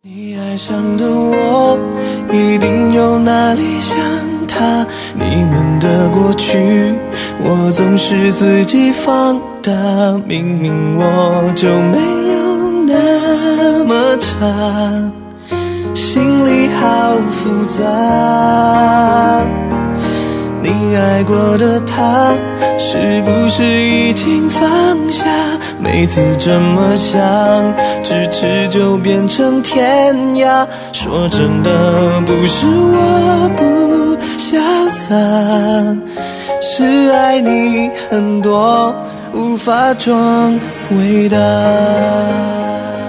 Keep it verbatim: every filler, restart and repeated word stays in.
你爱上的我一定有哪里像他，你们的过去我总是自己放大，明明我就没有那么差，心里好复杂。你爱过的他是不是已经放下？每次这么想，咫尺就变成天涯。说真的，不是我不潇洒，是爱你很多无法装伟大。